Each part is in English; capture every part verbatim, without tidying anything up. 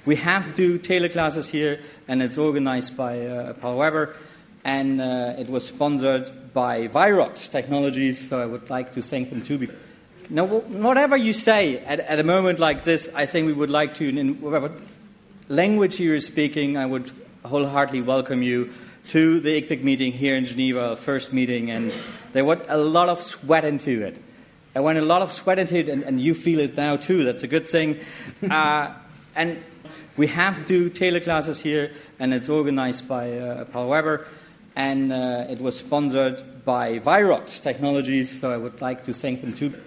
We have two tailor classes here, and it's organized by uh, Paul Weber, and uh, it was sponsored by Virox Technologies, so I would like to thank them too. Now, whatever you say at, at a moment like this, I think we would like to, in whatever language you're speaking, I would wholeheartedly welcome you to the I C P C meeting here in Geneva, first meeting, and there went a lot of sweat into it. I went a lot of sweat into it, and, and you feel it now too. That's a good thing. Uh, and we have two tailor classes here, and it's organized by uh, Paul Weber, and uh, it was sponsored by Virox Technologies, so I would like to thank them too.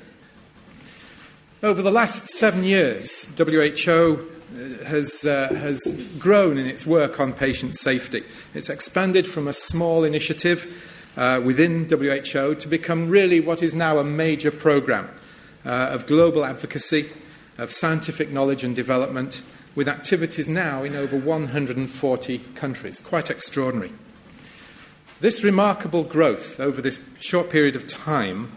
Over the last seven years, W H O has, uh, has grown in its work on patient safety. It's expanded from a small initiative uh, within W H O to become really what is now a major program uh, of global advocacy, of scientific knowledge and development, with activities now in over one hundred forty countries. Quite extraordinary. This remarkable growth over this short period of time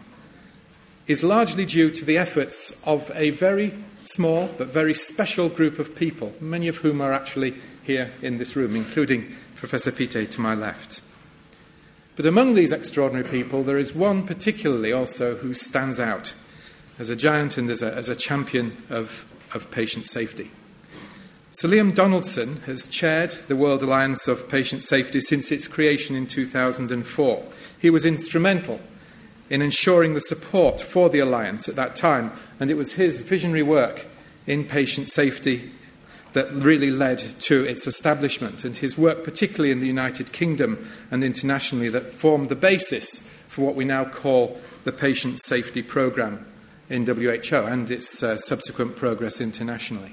is largely due to the efforts of a very small but very special group of people, many of whom are actually here in this room, including Professor Pite to my left. But among these extraordinary people, there is one particularly also who stands out as a giant and as a, as a champion of, of patient safety. Sir Liam Donaldson has chaired the World Alliance of Patient Safety since its creation in two thousand four. He was instrumental in ensuring the support for the Alliance at that time, and it was his visionary work in patient safety that really led to its establishment, and his work particularly in the United Kingdom and internationally that formed the basis for what we now call the Patient Safety Programme in W H O and its uh, subsequent progress internationally.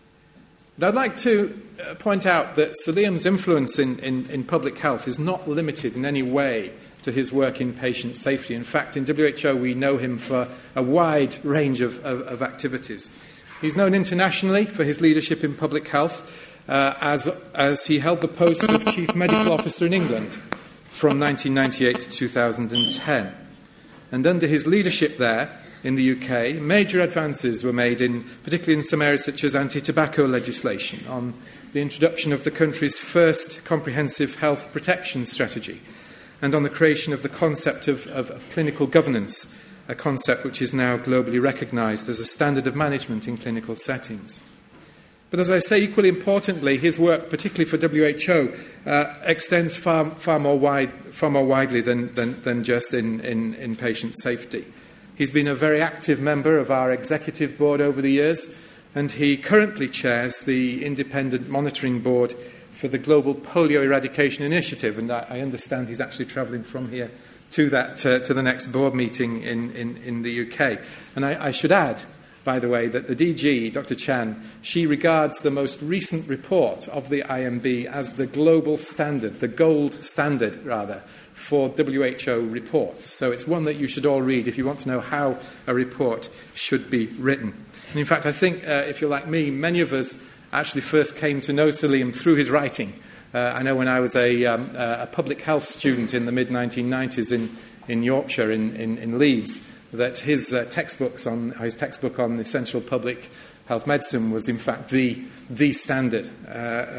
But I'd like to uh, point out that Sir Liam's influence in, in, in public health is not limited in any way to his work in patient safety. In fact, in W H O we know him for a wide range of, of, of activities. He's known internationally for his leadership in public health uh, as, as he held the post of Chief Medical Officer in England from nineteen ninety-eight to two thousand ten. And under his leadership there in the U K, major advances were made, in, particularly in some areas such as anti-tobacco legislation, on the introduction of the country's first comprehensive health protection strategy, and on the creation of the concept of, of, of clinical governance, a concept which is now globally recognised as a standard of management in clinical settings. But as I say, equally importantly, his work, particularly for W H O, uh, extends far, far, more wide, far more widely than, than, than just in, in, in patient safety. He's been a very active member of our executive board over the years, and he currently chairs the independent monitoring board for the Global Polio Eradication Initiative, and I, I understand he's actually travelling from here to that uh, to the next board meeting in, in, in the U K. And I, I should add, by the way, that the D G, Doctor Chan, she regards the most recent report of the I M B as the global standard, the gold standard, rather, for W H O reports. So it's one that you should all read if you want to know how a report should be written. And in fact, I think, uh, if you're like me, many of us actually first came to know Sir Liam through his writing. Uh, I know when I was a, um, a public health student in the mid nineteen nineties in, in Yorkshire, in, in, in Leeds, that his uh, textbooks on his textbook on essential public health medicine was in fact the the standard uh,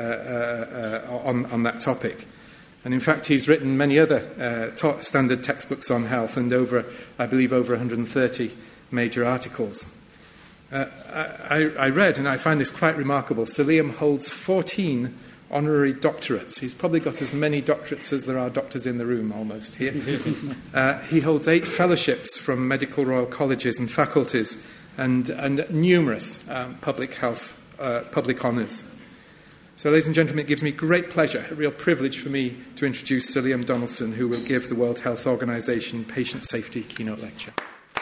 uh, uh, on on that topic. And in fact, he's written many other uh, to- standard textbooks on health, and over, I believe, over one hundred thirty major articles. Uh, I, I read, and I find this quite remarkable, Sir Liam holds fourteen honorary doctorates. He's probably got as many doctorates as there are doctors in the room almost here. uh, he holds eight fellowships from medical royal colleges and faculties, and, and numerous um, public health, uh, public honours. So, ladies and gentlemen, it gives me great pleasure, a real privilege for me to introduce Sir Liam Donaldson, who will give the World Health Organization Patient Safety Keynote Lecture.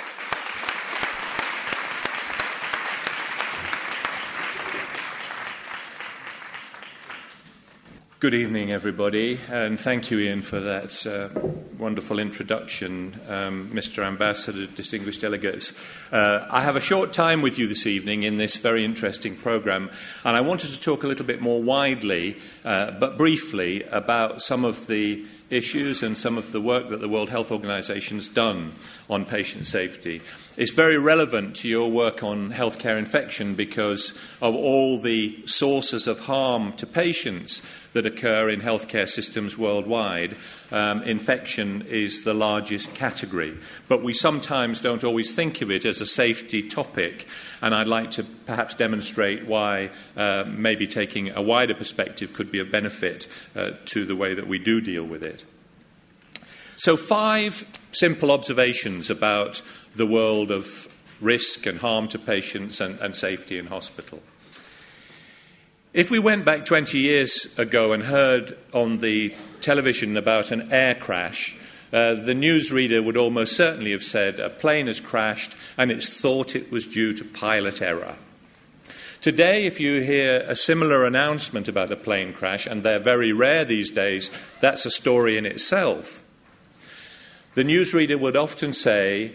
Good evening, everybody, and thank you, Ian, for that uh, wonderful introduction, um, Mister Ambassador, distinguished delegates. Uh, I have a short time with you this evening in this very interesting programme, and I wanted to talk a little bit more widely, uh, but briefly, about some of the issues and some of the work that the World Health Organization has done on patient safety. It's very relevant to your work on healthcare infection because of all the sources of harm to patients that occur in healthcare systems worldwide. Um, infection is the largest category. But we sometimes don't always think of it as a safety topic, and I'd like to perhaps demonstrate why uh, maybe taking a wider perspective could be of benefit uh, to the way that we do deal with it. So five simple observations about the world of risk and harm to patients and, and safety in hospital. If we went back twenty years ago and heard on the television about an air crash, uh, the newsreader would almost certainly have said a plane has crashed and it's thought it was due to pilot error. Today, if you hear a similar announcement about a plane crash, and they're very rare these days, that's a story in itself. The newsreader would often say,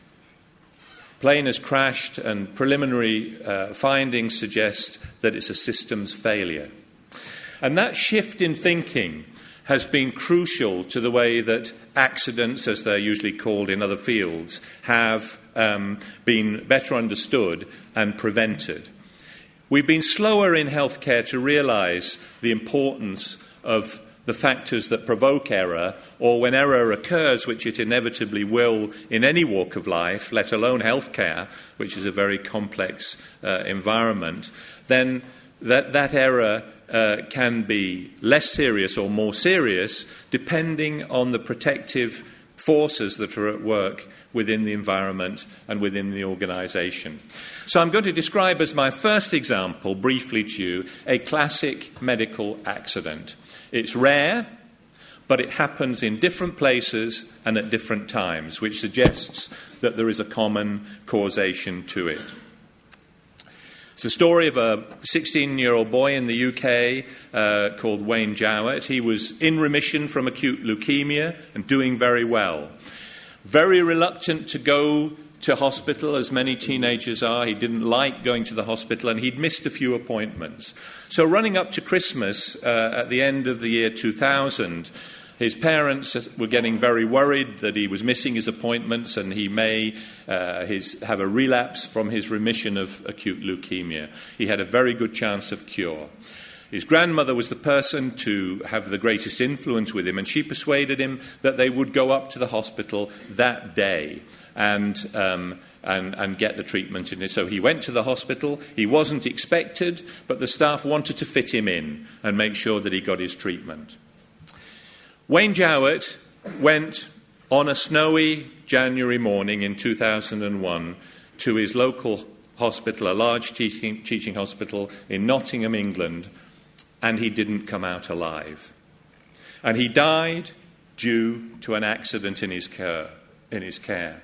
plane has crashed and preliminary uh, findings suggest that it's a systems failure. And that shift in thinking has been crucial to the way that accidents, as they're usually called in other fields, have um, been better understood and prevented. We've been slower in healthcare to realise the importance of the factors that provoke error, or when error occurs, which it inevitably will in any walk of life, let alone healthcare, which is a very complex uh, environment, then that, that error uh, can be less serious or more serious depending on the protective forces that are at work within the environment and within the organisation. So I'm going to describe as my first example, briefly to you, a classic medical accident. It's rare, but it happens in different places and at different times, which suggests that there is a common causation to it. It's the story of a sixteen-year-old boy in the U K uh, called Wayne Jowett. He was in remission from acute leukemia and doing very well. Very reluctant to go to hospital, as many teenagers are. He didn't like going to the hospital, and he'd missed a few appointments. So running up to Christmas uh, at the end of the year two thousand, his parents were getting very worried that he was missing his appointments and he may uh, his, have a relapse from his remission of acute leukemia. He had a very good chance of cure. His grandmother was the person to have the greatest influence with him, and she persuaded him that they would go up to the hospital that day and um, and, and get the treatment in it. So he went to the hospital. He wasn't expected, but the staff wanted to fit him in and make sure that he got his treatment. Wayne Jowett went on a snowy January morning in two thousand one to his local hospital, a large teaching, teaching hospital in Nottingham, England, and he didn't come out alive. And he died due to an accident in his care. In his care.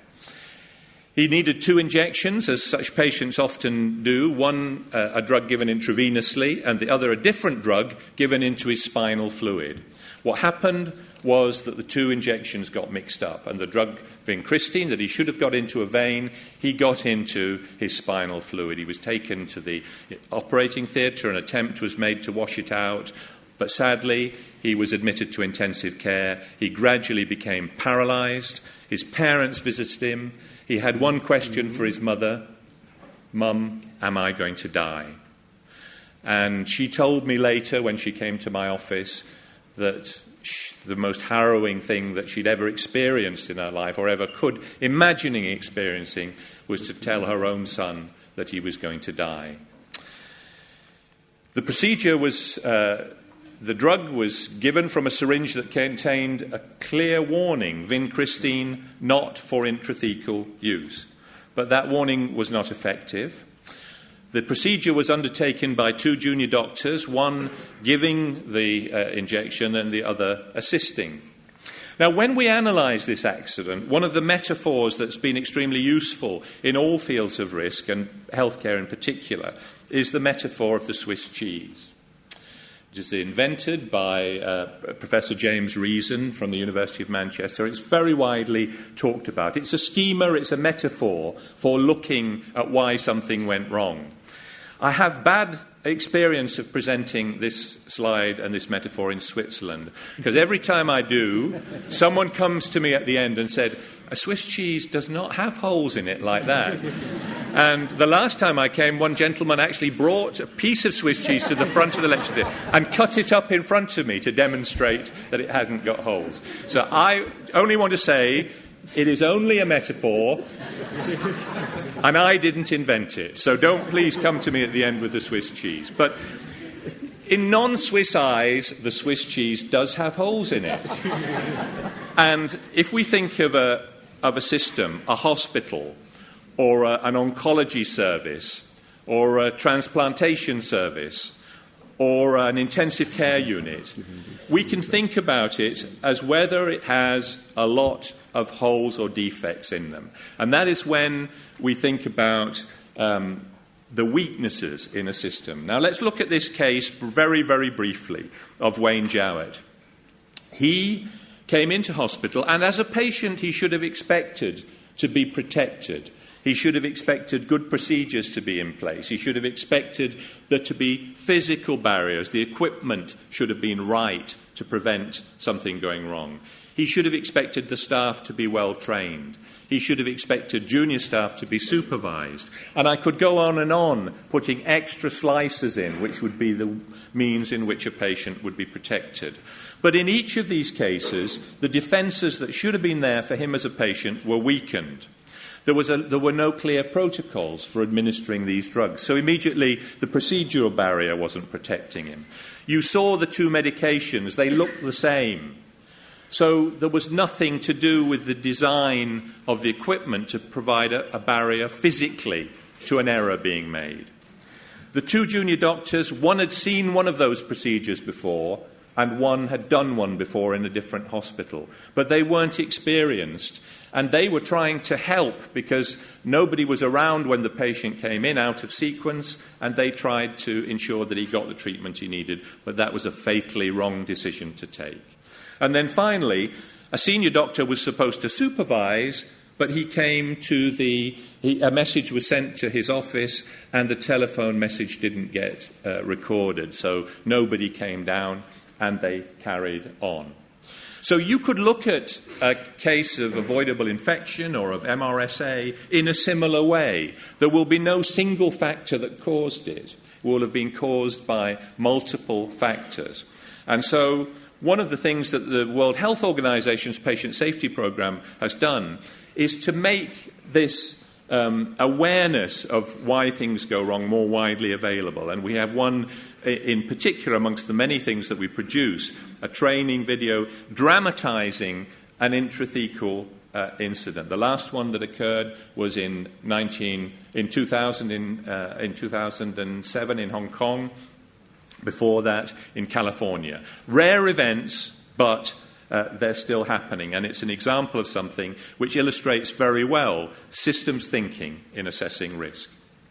He needed two injections, as such patients often do, one uh, a drug given intravenously and the other a different drug given into his spinal fluid. What happened was that the two injections got mixed up, and the drug vincristine that he should have got into a vein, he got into his spinal fluid. He was taken to the operating theatre. An attempt was made to wash it out, but sadly he was admitted to intensive care. He gradually became paralysed. His parents visited him. He had one question for his mother: "Mum, am I going to die?" And she told me later, when she came to my office, that she, the most harrowing thing that she'd ever experienced in her life, or ever could imagining experiencing, was to tell her own son that he was going to die. The procedure was, uh, the drug was given from a syringe that contained a clear warning: vincristine, not for intrathecal use. But that warning was not effective. The procedure was undertaken by two junior doctors, one giving the uh, injection and the other assisting. Now, when we analyse this accident, one of the metaphors that's been extremely useful in all fields of risk, and healthcare in particular, is the metaphor of the Swiss cheese. It is invented by uh, Professor James Reason from the University of Manchester. It's very widely talked about. It's a schema, it's a metaphor for looking at why something went wrong. I have bad experience of presenting this slide and this metaphor in Switzerland, because every time I do, someone comes to me at the end and said, a Swiss cheese does not have holes in it like that. And the last time I came, one gentleman actually brought a piece of Swiss cheese to the front of the lecture theatre and cut it up in front of me to demonstrate that it hadn't got holes. So I only want to say it is only a metaphor, and I didn't invent it. So don't please come to me at the end with the Swiss cheese. But in non-Swiss eyes, the Swiss cheese does have holes in it. And if we think of a, of a system, a hospital, or a, an oncology service, or a transplantation service, or an intensive care unit, we can think about it as whether it has a lot of holes or defects in them. And that is when we think about um, the weaknesses in a system. Now let's look at this case very, very briefly of Wayne Jowett. He came into hospital, and as a patient he should have expected to be protected. He should have expected good procedures to be in place. He should have expected there to be physical barriers. The equipment should have been right to prevent something going wrong. He should have expected the staff to be well trained. He should have expected junior staff to be supervised. And I could go on and on, putting extra slices in, which would be the means in which a patient would be protected. But in each of these cases, the defences that should have been there for him as a patient were weakened. There, was a, there were no clear protocols for administering these drugs. So immediately the procedural barrier wasn't protecting him. You saw the two medications, they looked the same. So there was nothing to do with the design of the equipment to provide a, a barrier physically to an error being made. The two junior doctors, one had seen one of those procedures before, and one had done one before in a different hospital. But they weren't experienced, and they were trying to help because nobody was around when the patient came in out of sequence, and they tried to ensure that he got the treatment he needed, but that was a fatally wrong decision to take. And then finally, a senior doctor was supposed to supervise, but he came to the, he, a message was sent to his office, and the telephone message didn't get uh, recorded, so nobody came down, and they carried on. So you could look at a case of avoidable infection or of M R S A in a similar way. There will be no single factor that caused it. It will have been caused by multiple factors. And so one of the things that the World Health Organization's patient safety program has done is to make this um, awareness of why things go wrong more widely available. And we have one in particular amongst the many things that we produce, a training video dramatizing an intrathecal uh, incident. The last one that occurred was in nineteen in two thousand in uh, in two thousand seven in Hong Kong. Before that, in California. Rare events, but uh, they're still happening, and it's an example of something which illustrates very well systems thinking in assessing risk.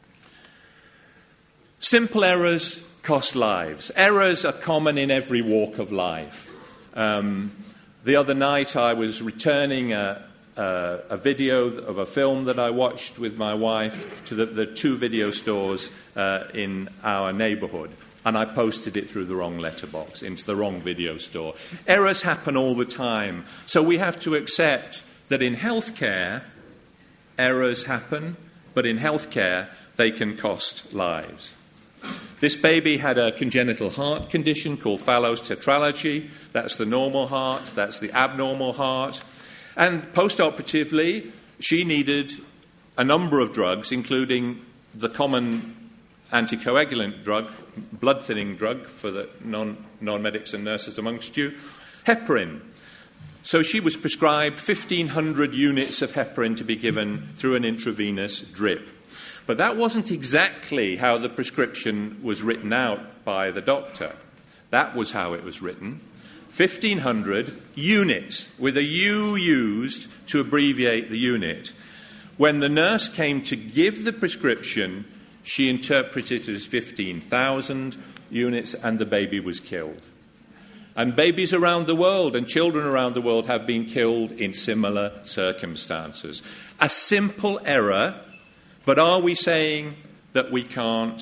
Simple errors cost lives. Errors are common in every walk of life. Um, the other night I was returning a, a, a video of a film that I watched with my wife to the, the two video stores uh, in our neighbourhood. And I posted it through the wrong letterbox, into the wrong video store. Errors happen all the time. So we have to accept that in healthcare, errors happen, but in healthcare, they can cost lives. This baby had a congenital heart condition called Fallot's tetralogy. That's the normal heart, that's the abnormal heart. And post-operatively, she needed a number of drugs, including the common anticoagulant drug, blood-thinning drug for the non, non-medics and nurses amongst you, heparin. So she was prescribed fifteen hundred units of heparin to be given through an intravenous drip. But that wasn't exactly how the prescription was written out by the doctor. That was how it was written. fifteen hundred units, with a U used to abbreviate the unit. When the nurse came to give the prescription, she interpreted it as fifteen thousand units, and the baby was killed. And babies around the world and children around the world have been killed in similar circumstances. A simple error, but are we saying that we can't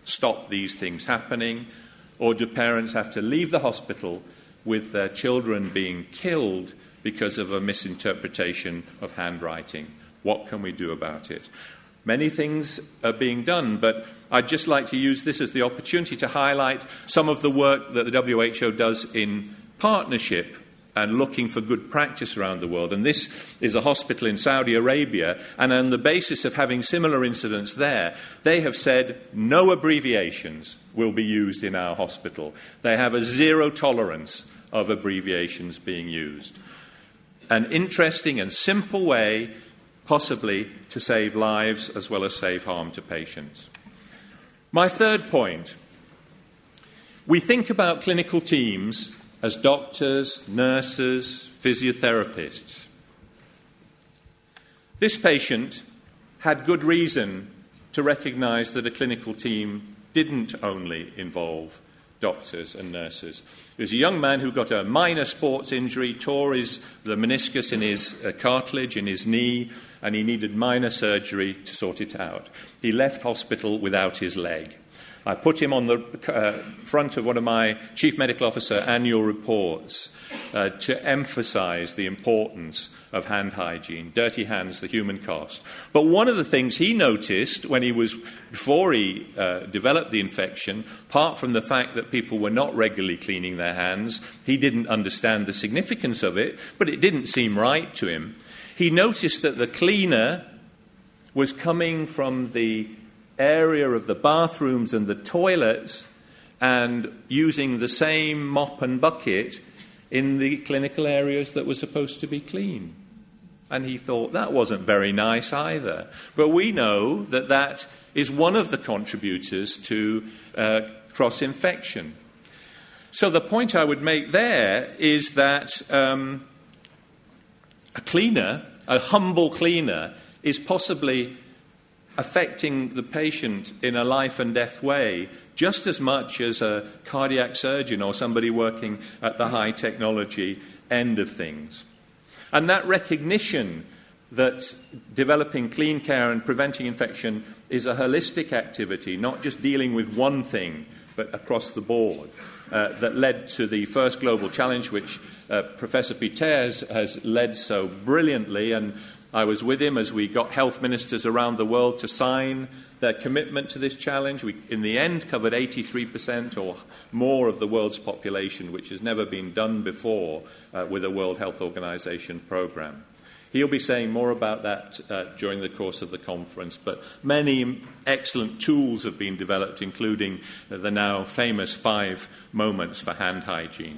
stop these things happening? Or do parents have to leave the hospital with their children being killed because of a misinterpretation of handwriting? What can we do about it? Many things are being done, but I'd just like to use this as the opportunity to highlight some of the work that the W H O does in partnership and looking for good practice around the world. And this is a hospital in Saudi Arabia, and on the basis of having similar incidents there, they have said no abbreviations will be used in our hospital. They have a zero tolerance of abbreviations being used. An interesting and simple way, possibly, to save lives as well as save harm to patients. My third point, we think about clinical teams as doctors, nurses, physiotherapists. This patient had good reason to recognise that a clinical team didn't only involve doctors and nurses. He was a young man who got a minor sports injury, tore his, the meniscus in his uh, cartilage in his knee, and he needed minor surgery to sort it out. He left hospital without his leg. I put him on the uh, front of one of my Chief Medical Officer annual reports uh, to emphasise the importance of hand hygiene, dirty hands, the human cost. But one of the things he noticed when he was, before he uh, developed the infection, apart from the fact that people were not regularly cleaning their hands, he didn't understand the significance of it, but it didn't seem right to him. He noticed that the cleaner was coming from the area of the bathrooms and the toilets and using the same mop and bucket in the clinical areas that were supposed to be clean. And he thought that wasn't very nice either. But we know that that is one of the contributors to uh, cross-infection. So the point I would make there is that um, a cleaner, a humble cleaner, is possibly affecting the patient in a life and death way just as much as a cardiac surgeon or somebody working at the high technology end of things. And that recognition that developing clean care and preventing infection is a holistic activity, not just dealing with one thing, but across the board, uh, that led to the first global challenge, which uh, Professor Pieter has led so brilliantly. And I was with him as we got health ministers around the world to sign their commitment to this challenge. We, in the end, covered eighty-three percent or more of the world's population, which has never been done before uh, with a World Health Organization program. He'll be saying more about that uh, during the course of the conference, but many excellent tools have been developed, including uh, the now famous five moments for hand hygiene.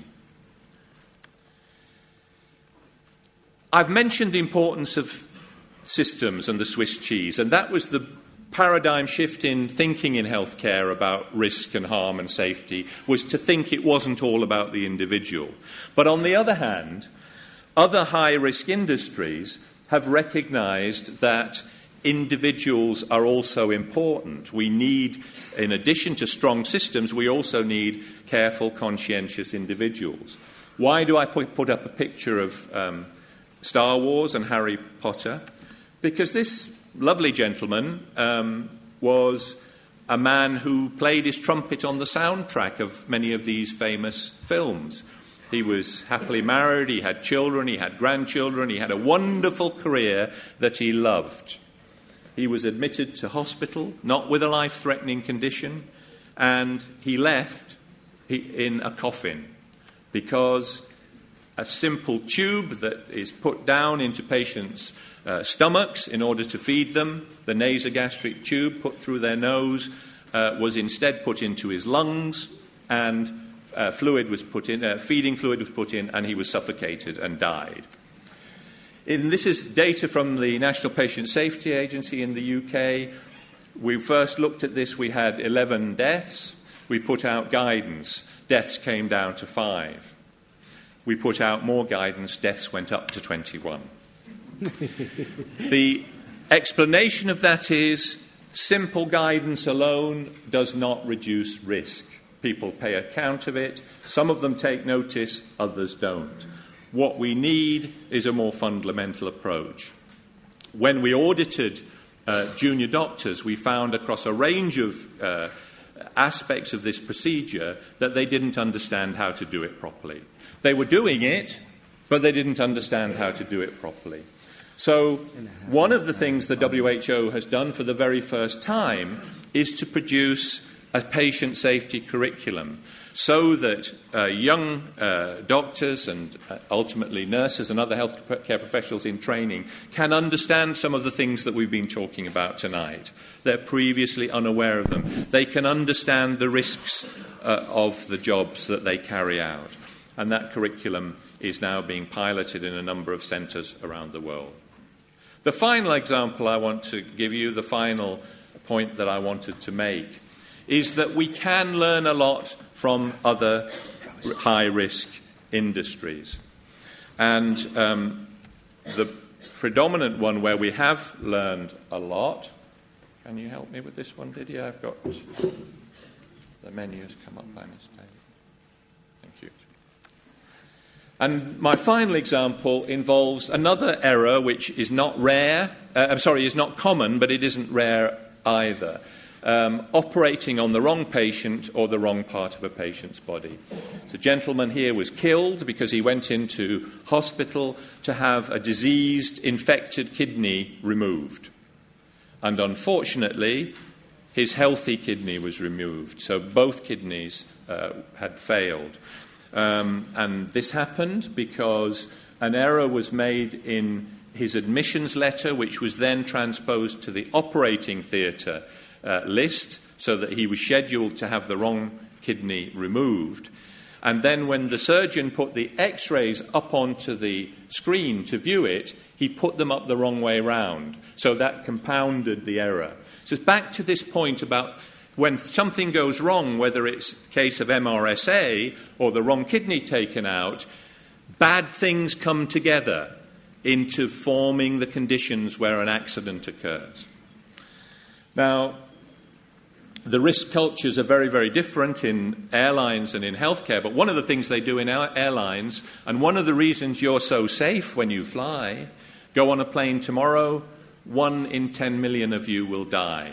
I've mentioned the importance of systems and the Swiss cheese, and that was the paradigm shift in thinking in healthcare about risk and harm and safety, was to think it wasn't all about the individual. But on the other hand, other high-risk industries have recognized that individuals are also important. We need, in addition to strong systems, we also need careful, conscientious individuals. Why do I put, put up a picture of um, Star Wars and Harry Potter? Because this lovely gentleman um, was a man who played his trumpet on the soundtrack of many of these famous films. He was happily married, he had children, he had grandchildren, he had a wonderful career that he loved. He was admitted to hospital, not with a life-threatening condition, and he left in a coffin because a simple tube that is put down into patients' uh, stomachs in order to feed them, the nasogastric tube put through their nose, uh, was instead put into his lungs, and uh, fluid was put in, uh, feeding fluid was put in, and he was suffocated and died. And this is data from the National Patient Safety Agency in the U K. We first looked at this, we had eleven deaths. We put out guidance. Deaths came down to five. We put out more guidance. Deaths went up to twenty-one. The explanation of that is simple guidance alone does not reduce risk. People pay account of it. Some of them take notice, others don't. What we need is a more fundamental approach. When we audited uh, junior doctors, we found across a range of uh, aspects of this procedure that they didn't understand how to do it properly. They were doing it, but they didn't understand how to do it properly. So one of the things the W H O has done for the very first time is to produce a patient safety curriculum so that uh, young uh, doctors and uh, ultimately nurses and other healthcare professionals in training can understand some of the things that we've been talking about tonight. They're previously unaware of them. They can understand the risks uh, of the jobs that they carry out. And that curriculum is now being piloted in a number of centres around the world. The final example I want to give you, the final point that I wanted to make, is that we can learn a lot from other high-risk industries. And um, the predominant one where we have learned a lot, can you help me with this one, Didier? I've got the menu has come up by mistake. Thank you. And my final example involves another error which is not rare, uh, I'm sorry, is not common, but it isn't rare either. Um, operating on the wrong patient or the wrong part of a patient's body. So a gentleman here was killed because he went into hospital to have a diseased, infected kidney removed. And unfortunately, his healthy kidney was removed. So both kidneys uh, had failed. Um, and this happened because an error was made in his admissions letter, which was then transposed to the operating theatre uh, list, so that he was scheduled to have the wrong kidney removed. And then when the surgeon put the x-rays up onto the screen to view it, he put them up the wrong way round. So that compounded the error. So it's back to this point about when something goes wrong, whether it's a case of M R S A or the wrong kidney taken out, bad things come together into forming the conditions where an accident occurs. Now, the risk cultures are very, very different in airlines and in healthcare, but one of the things they do in airlines, and one of the reasons you're so safe when you fly, go on a plane tomorrow, one in ten million of you will die.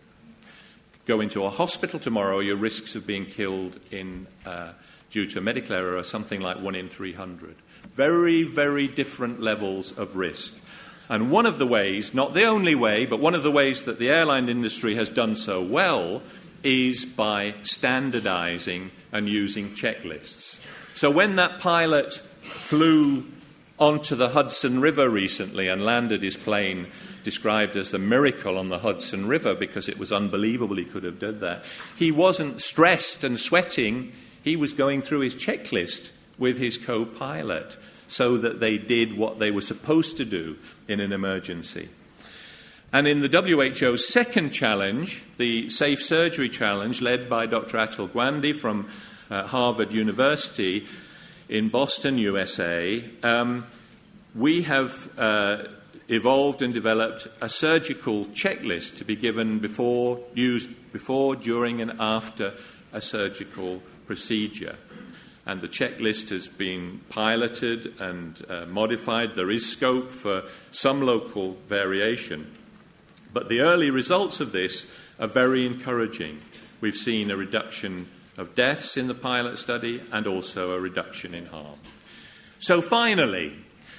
Go into a hospital tomorrow, your risks of being killed in, uh, due to a medical error are something like one in three hundred. Very, very different levels of risk. And one of the ways, not the only way, but one of the ways that the airline industry has done so well is by standardizing and using checklists. So when that pilot flew onto the Hudson River recently and landed his plane, described as the miracle on the Hudson River because it was unbelievable he could have done that, he wasn't stressed and sweating. He was going through his checklist with his co-pilot so that they did what they were supposed to do in an emergency. And in the W H O's second challenge, the Safe Surgery Challenge, led by Doctor Atul Gawande from uh, Harvard University in Boston, U S A, um, we have uh, evolved and developed a surgical checklist to be given before, used before, during, and after a surgical procedure. And the checklist has been piloted and uh, modified. There is scope for some local variation. But the early results of this are very encouraging. We've seen a reduction of deaths in the pilot study and also a reduction in harm. So finally,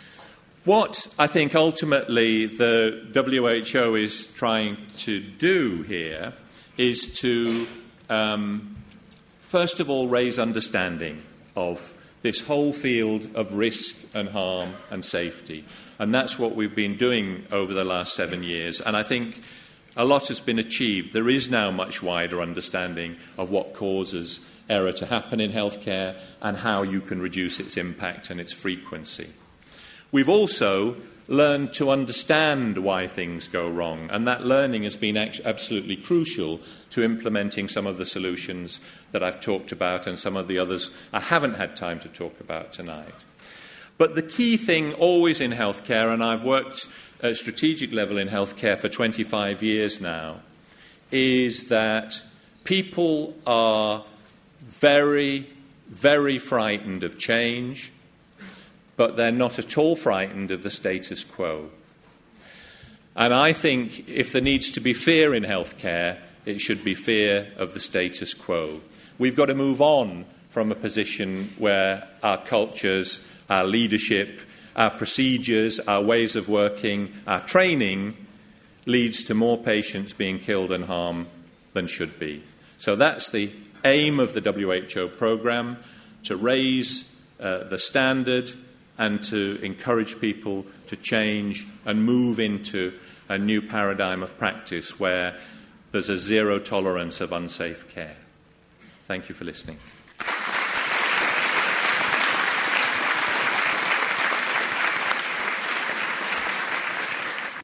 what I think ultimately the W H O is trying to do here is to, um, first of all, raise understanding of this whole field of risk and harm and safety. And that's what we've been doing over the last seven years. And I think a lot has been achieved. There is now much wider understanding of what causes error to happen in healthcare and how you can reduce its impact and its frequency. We've also learned to understand why things go wrong, and that learning has been absolutely crucial to implementing some of the solutions that I've talked about and some of the others I haven't had time to talk about tonight. But the key thing always in healthcare, and I've worked at strategic level in healthcare for twenty-five years now, is that people are very, very frightened of change, but they're not at all frightened of the status quo. And I think if there needs to be fear in healthcare, It should be fear of the status quo. We've got to move on from a position where our cultures, our leadership, our procedures, our ways of working, our training leads to more patients being killed and harmed than should be. So that's the aim of the W H O programme, to raise uh, the standard and to encourage people to change and move into a new paradigm of practice where there's a zero tolerance of unsafe care. Thank you for listening.